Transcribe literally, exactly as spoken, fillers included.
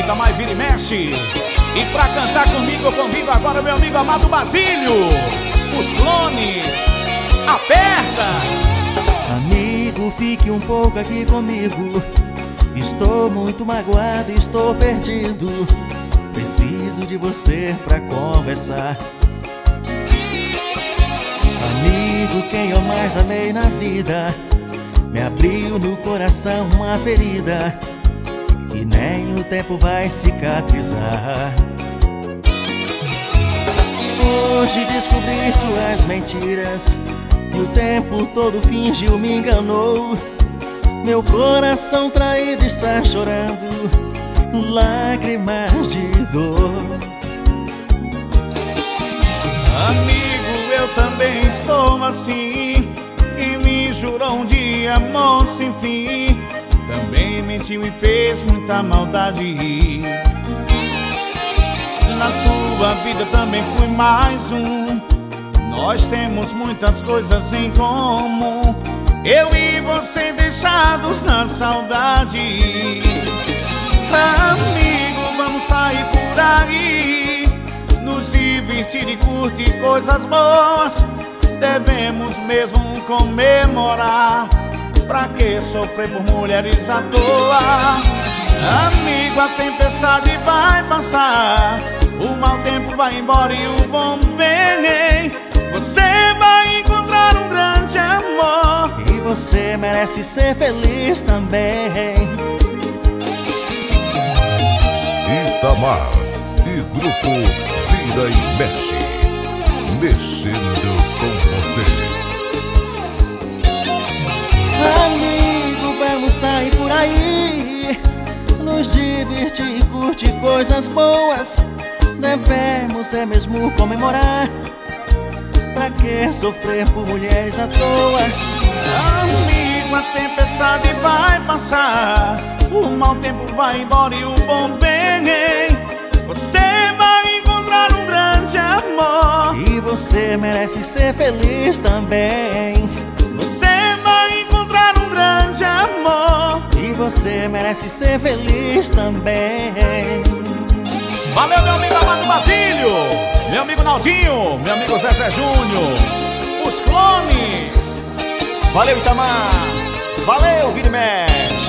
Itamar Vira e Mexe. E pra cantar comigo eu convido agora meu amigo amado Basílio. Os Clones. Aperta! Amigo, fique um pouco aqui comigo. Estou muito magoado, estou perdido. Preciso de você pra conversar. Amigo, quem eu mais amei na vida me abriu no coração uma ferida que nem o tempo vai cicatrizar. Hoje descobri suas mentiras e o tempo todo fingiu, me enganou. Meu coração traído está chorando lágrimas de dor. Amigo, eu também estou assim, que me jurou um dia amor sem fim. Também mentiu e fez muita maldade. Na sua vida também fui mais um. Nós temos muitas coisas em comum. Eu e você deixados na saudade. Amigo, vamos sair por aí, nos divertir e curtir coisas boas. Devemos mesmo comemorar. Pra que sofrer por mulheres à toa? Amigo, a tempestade vai passar, o mau tempo vai embora e o bom vem. Você vai encontrar um grande amor e você merece ser feliz também. Itamar e Grupo Vira e Mexe, mexendo com você. Amigo, vamos sair por aí, nos divertir e curtir coisas boas. Devemos é mesmo comemorar. Pra que sofrer por mulheres à toa? Amigo, a tempestade vai passar, o mau tempo vai embora e o bom vem. Você vai encontrar um grande amor e você merece ser feliz também. Você vai encontrar um grande amor e você merece ser feliz também. Valeu, meu amigo amado Basílio, meu amigo Naldinho, meu amigo Zezé Júnior, os Clones. Valeu, Itamar. Valeu, Vira e Mexe.